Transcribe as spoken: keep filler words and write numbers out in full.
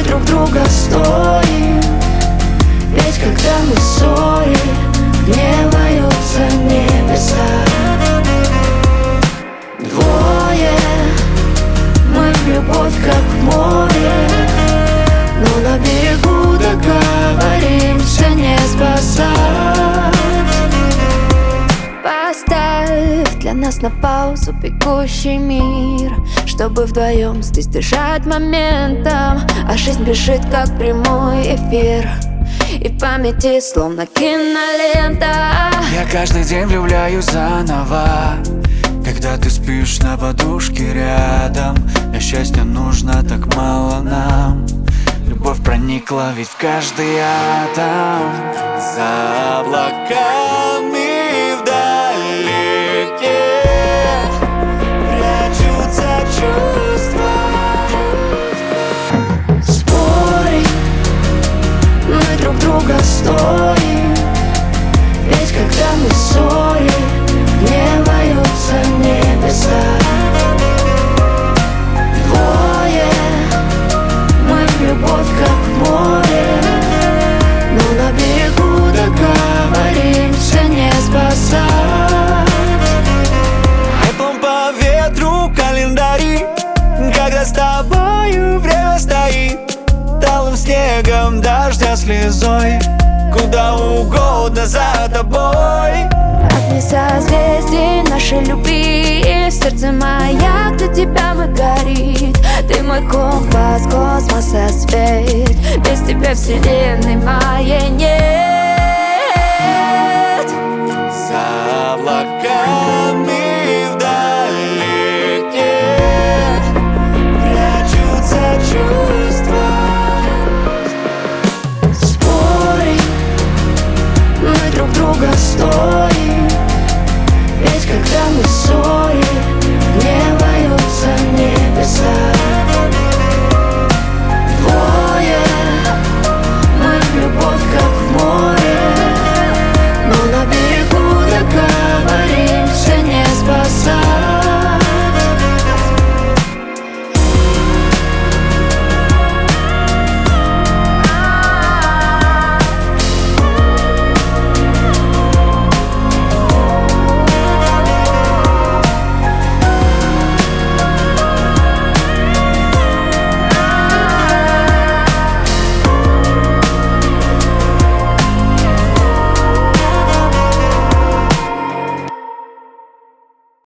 друг друга стоим. Ведь когда мы в ссоре, гневаются небеса. Двое, мы в любовь как в море, но на берегу договоримся не спасать. Поставь для нас на паузу бегущий мир, чтобы вдвоем здесь дышать моментом. А жизнь бежит как прямой эфир, и в памяти словно кинолента. Я каждый день влюбляюсь заново, когда ты спишь на подушке рядом. Для счастья нужно так мало нам. Любовь проникла ведь в каждый атом. За облаками вдалеке прячутся чувства. Спорим, мы друг друга стоим. Ведь когда мы в ссоре, гневаются небеса. Двое, мы в любовь как в море, но на берегу договоримся не спасать. Теплом по ветру календари, когда с тобою время стоит талым снегом, дождя слезой, куда угодно за тобой. Огни созвездий нашей любви, в сердце маяк, для тебя мы горит. Ты мой компас, космоса свет, без тебя вселенной моей нет.